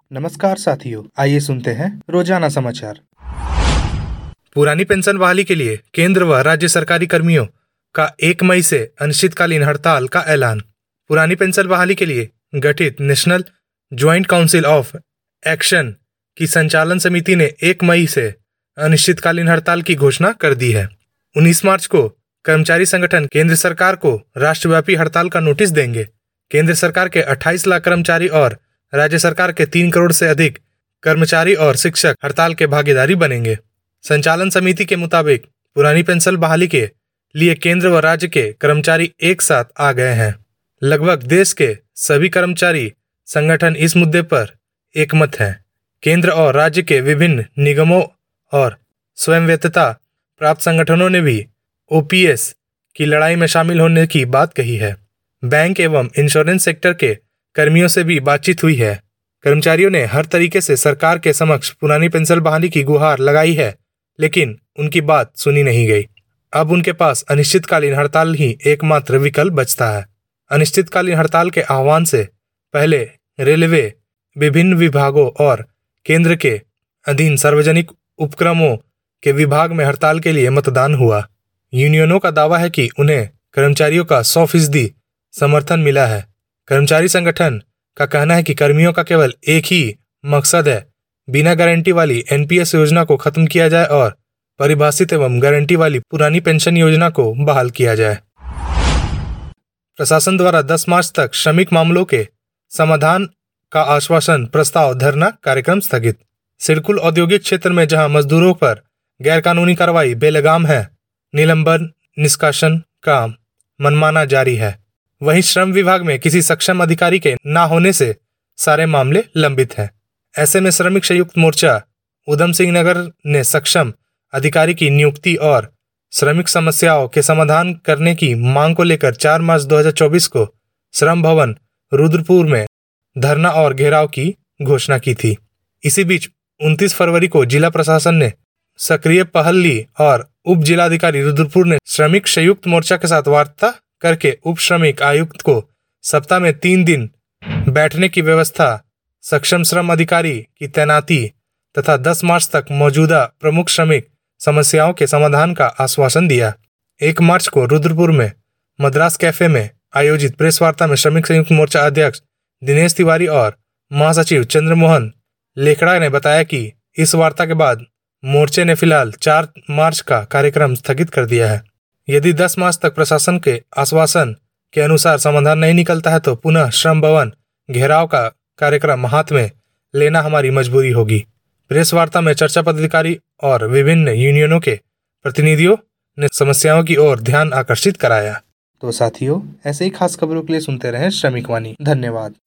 नमस्कार साथियों, आइए सुनते हैं रोजाना समाचार। पुरानी पेंशन बहाली के लिए केंद्र व राज्य सरकारी कर्मियों का 1 मई से अनिश्चितकालीन हड़ताल का ऐलान। पुरानी पेंशन बहाली के लिए गठित National Joint Council of Action की संचालन समिति ने 1 मई से अनिश्चितकालीन हड़ताल की घोषणा कर दी है। 19 मार्च को कर्मचारी संगठन केंद्र सरकार को राष्ट्रव्यापी हड़ताल का नोटिस देंगे। केंद्र सरकार के 28 लाख कर्मचारी और राज्य सरकार के 3 करोड़ से अधिक कर्मचारी और शिक्षक हड़ताल के भागीदारी बनेंगे। संचालन समिति के मुताबिक पुरानी पेंशन बहाली के लिए केंद्र व राज्य के कर्मचारी एक साथ आ गए हैं। लगभग देश के सभी कर्मचारी संगठन इस मुद्दे पर एकमत हैं। केंद्र और राज्य के विभिन्न निगमों और स्वायत्तता प्राप्त संगठनों ने भी ओपीएस की लड़ाई में शामिल होने की बात कही है। बैंक एवं इंश्योरेंस सेक्टर के कर्मियों से भी बातचीत हुई है। कर्मचारियों ने हर तरीके से सरकार के समक्ष पुरानी पेंशन बहाली की गुहार लगाई है, लेकिन उनकी बात सुनी नहीं गई। अब उनके पास अनिश्चितकालीन हड़ताल ही एकमात्र विकल्प बचता है। अनिश्चितकालीन हड़ताल के आह्वान से पहले रेलवे, विभिन्न विभागों और केंद्र के अधीन सार्वजनिक उपक्रमों के विभाग में हड़ताल के लिए मतदान हुआ। यूनियनों का दावा है कि उन्हें कर्मचारियों का 100% समर्थन मिला है। कर्मचारी संगठन का कहना है कि कर्मियों का केवल एक ही मकसद है, बिना गारंटी वाली एनपीएस योजना को खत्म किया जाए और परिभाषित एवं गारंटी वाली पुरानी पेंशन योजना को बहाल किया जाए। प्रशासन द्वारा 10 मार्च तक श्रमिक मामलों के समाधान का आश्वासन, प्रस्ताव धरना कार्यक्रम स्थगित। सिडकुल औद्योगिक क्षेत्र में जहां मजदूरों पर गैरकानूनी कार्रवाई बेलगाम है, निलंबन निष्कासन का मनमाना जारी है। वहीं श्रम विभाग में किसी सक्षम अधिकारी के ना होने से सारे मामले लंबित हैं। ऐसे में श्रमिक संयुक्त मोर्चा उधम सिंह नगर ने सक्षम अधिकारी की नियुक्ति और श्रमिक समस्याओं के समाधान करने की मांग को लेकर 4 मार्च 2024 को श्रम भवन रुद्रपुर में धरना और घेराव की घोषणा की थी। इसी बीच 29 फरवरी को जिला प्रशासन ने सक्रिय पहल ली और उप जिलाधिकारी रुद्रपुर ने श्रमिक संयुक्त मोर्चा के साथ वार्ता करके उप श्रमिक आयुक्त को सप्ताह में 3 दिन बैठने की व्यवस्था, सक्षम श्रम अधिकारी की तैनाती तथा 10 मार्च तक मौजूदा प्रमुख श्रमिक समस्याओं के समाधान का आश्वासन दिया। 1 मार्च को रुद्रपुर में मद्रास कैफे में आयोजित प्रेस वार्ता में श्रमिक संयुक्त मोर्चा अध्यक्ष दिनेश तिवारी और महासचिव चंद्रमोहन लेखड़ा ने बताया कि इस वार्ता के बाद मोर्चे ने फिलहाल 4 मार्च का कार्यक्रम स्थगित कर दिया है। यदि 10 मार्च तक प्रशासन के आश्वासन के अनुसार समाधान नहीं निकलता है तो पुनः श्रम भवन घेराव का कार्यक्रम हाथ में लेना हमारी मजबूरी होगी। प्रेस वार्ता में चर्चा पदाधिकारी और विभिन्न यूनियनों के प्रतिनिधियों ने समस्याओं की ओर ध्यान आकर्षित कराया। तो साथियों, ऐसे ही खास खबरों के लिए सुनते रहें श्रमिक वाणी। धन्यवाद।